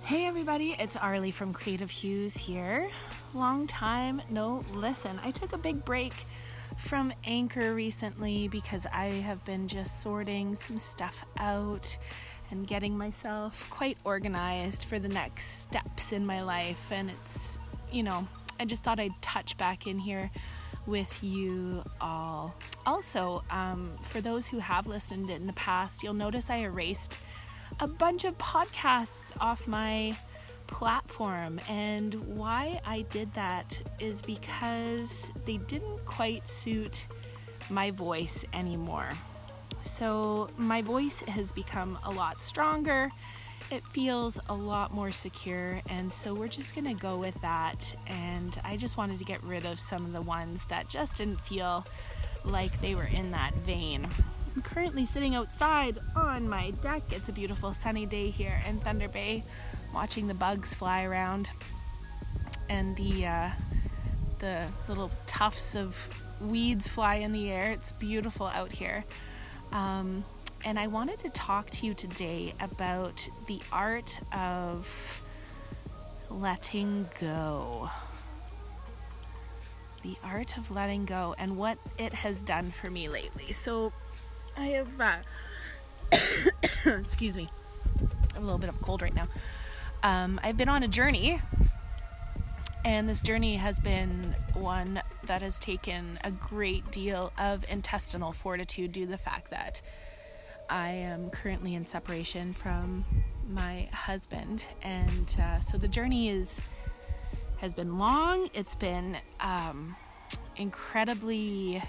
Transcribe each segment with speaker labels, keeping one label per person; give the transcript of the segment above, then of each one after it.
Speaker 1: Hey everybody, it's Arlie from Creative Hues here. Long time no listen. I took a big break from Anchor recently because I have been just sorting some stuff out and getting myself quite organized for the next steps in my life. And it's, I just thought I'd touch back in here with you all. Also, for those who have listened in the past, you'll notice I erased a bunch of podcasts off my platform, and why I did that is because they didn't quite suit my voice anymore. So my voice has become a lot stronger, it feels a lot more secure, and so we're just gonna go with that. And I just wanted to get rid of some of the ones that just didn't feel like they were in that vein. I'm currently sitting outside on my deck. It's a beautiful sunny day here in Thunder Bay, watching the bugs fly around and the little tufts of weeds fly in the air. It's beautiful out here. And I wanted to talk to you today about the art of letting go. The art of letting go and what it has done for me lately. So I have, excuse me, I have a little bit of a cold right now. I've been on a journey, and this journey has been one that has taken a great deal of intestinal fortitude due to the fact that I am currently in separation from my husband. And so the journey has been long. It's been incredibly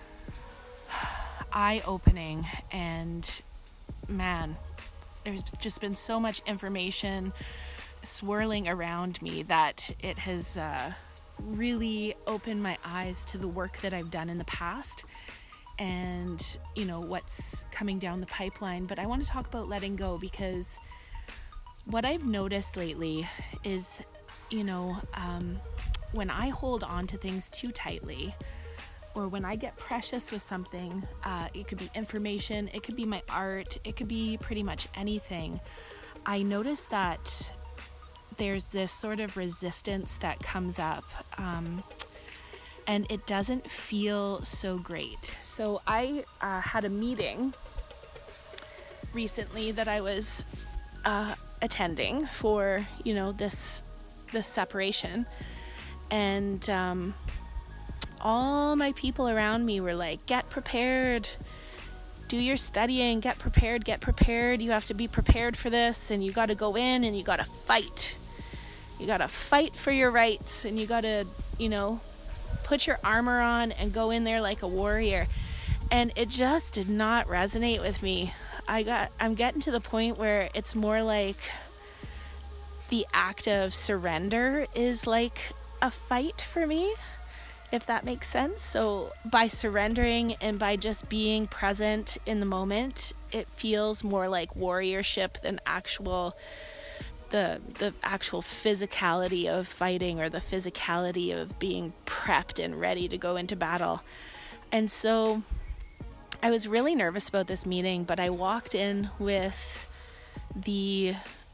Speaker 1: eye-opening, and man, there's just been so much information swirling around me that it has really opened my eyes to the work that I've done in the past and what's coming down the pipeline. But I want to talk about letting go, because what I've noticed lately is when I hold on to things too tightly, or when I get precious with something, it could be information, it could be my art, it could be pretty much anything. I notice that there's this sort of resistance that comes up, and it doesn't feel so great. So I had a meeting recently that I was attending for, this separation, and all my people around me were like, get prepared, do your studying, get prepared, you have to be prepared for this, and you got to go in and you got to fight for your rights, and you got to, put your armor on and go in there like a warrior. And it just did not resonate with me. I'm getting to the point where it's more like the act of surrender is like a fight for me, if that makes sense. So by surrendering and by just being present in the moment, it feels more like warriorship than the actual physicality of fighting, or the physicality of being prepped and ready to go into battle. And so I was really nervous about this meeting, but I walked in with the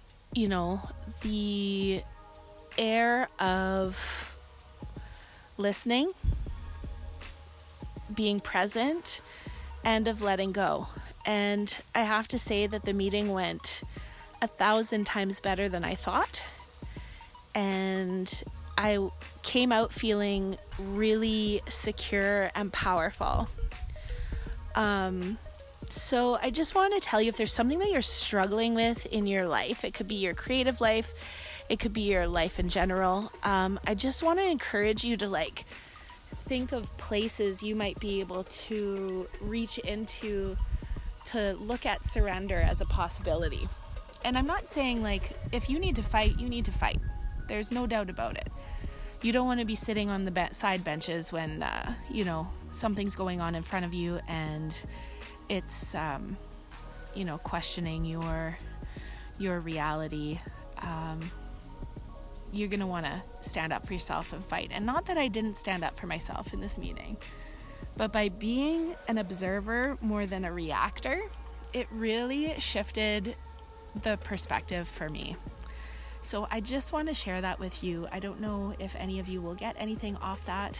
Speaker 1: air of listening, being present, and of letting go. And I have to say that the meeting went 1,000 times better than I thought. And I came out feeling really secure and powerful. So I just want to tell you, if there's something that you're struggling with in your life, it could be your creative life, it could be your life in general. I just want to encourage you to think of places you might be able to reach into to look at surrender as a possibility. And I'm not saying if you need to fight, you need to fight. There's no doubt about it. You don't want to be sitting on the side benches when, something's going on in front of you and it's, questioning your reality. You're going to want to stand up for yourself and fight. And not that I didn't stand up for myself in this meeting, but by being an observer more than a reactor, it really shifted the perspective for me. So I just want to share that with you. I don't know if any of you will get anything off that.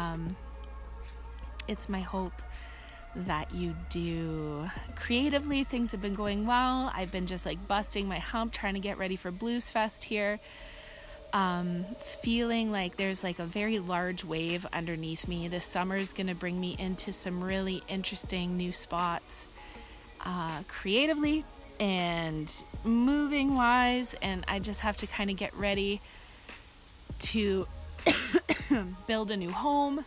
Speaker 1: It's my hope that you do. Creatively, things have been going well. I've been just like busting my hump trying to get ready for Blues Fest here. Feeling like there's like a very large wave underneath me. This summer is going to bring me into some really interesting new spots, creatively and moving wise. And I just have to kind of get ready to build a new home,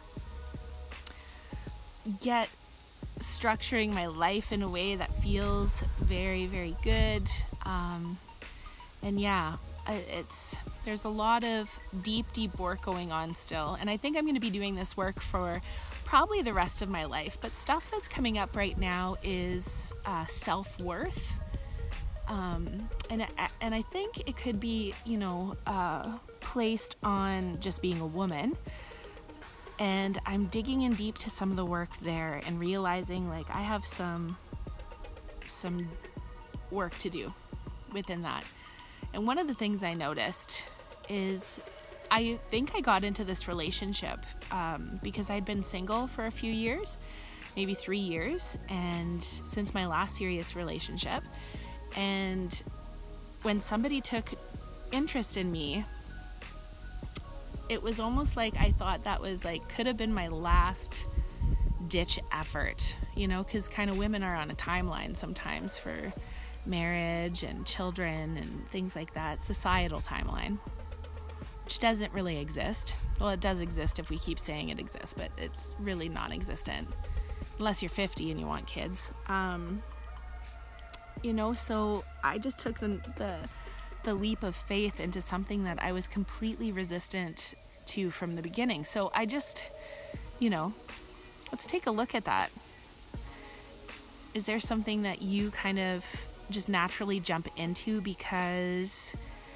Speaker 1: get structuring my life in a way that feels very, very good. And yeah, there's a lot of deep work going on still. And I think I'm going to be doing this work for probably the rest of my life. But stuff that's coming up right now is self-worth. And I think it could be, placed on just being a woman. And I'm digging in deep to some of the work there and realizing like I have some work to do within that. And one of the things I noticed is I think I got into this relationship because I'd been single for a few years, maybe 3 years, and since my last serious relationship. And when somebody took interest in me, it was almost like I thought that was like could have been my last ditch effort, because kind of women are on a timeline sometimes for marriage and children and things like that, societal timeline, which doesn't really exist. Well, it does exist if we keep saying it exists, but it's really non-existent unless you're 50 and you want kids. So I just took the leap of faith into something that I was completely resistant to from the beginning. So I just, let's take a look at that. Is there something that you kind of just naturally jump into because,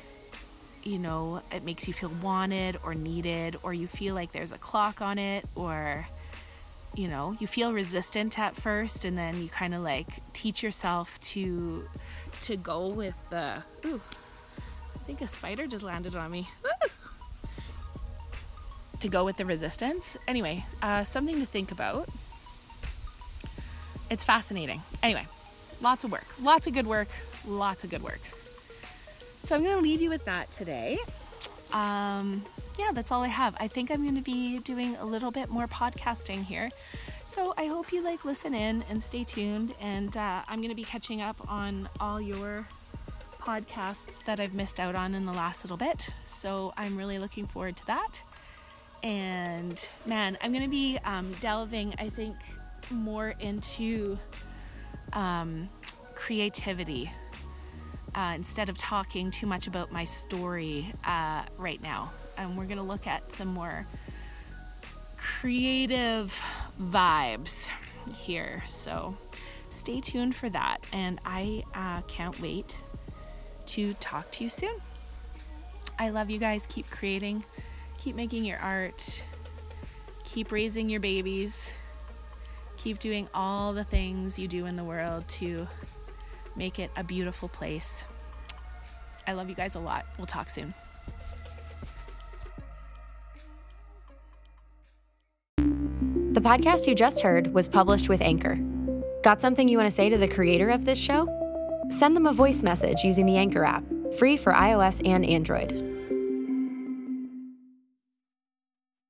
Speaker 1: it makes you feel wanted or needed, or you feel like there's a clock on it, or, you feel resistant at first and then you kind of like teach yourself to go with the, I think a spider just landed on me. To go with the resistance. Anyway, something to think about. It's fascinating. Anyway, lots of work, lots of good work. So I'm going to leave you with that today. That's all I have. I think I'm going to be doing a little bit more podcasting here. So I hope you listen in and stay tuned. And I'm going to be catching up on all your podcasts that I've missed out on in the last little bit. So I'm really looking forward to that. And man, I'm going to be delving, I think, more into creativity instead of talking too much about my story right now. And we're going to look at some more creative vibes here. So stay tuned for that. And I can't wait to talk to you soon. I love you guys. Keep creating. Keep making your art. Keep raising your babies. Keep doing all the things you do in the world to make it a beautiful place. I love you guys a lot. We'll talk soon.
Speaker 2: The podcast you just heard was published with Anchor. Got something you want to say to the creator of this show? Send them a voice message using the Anchor app, free for iOS and Android.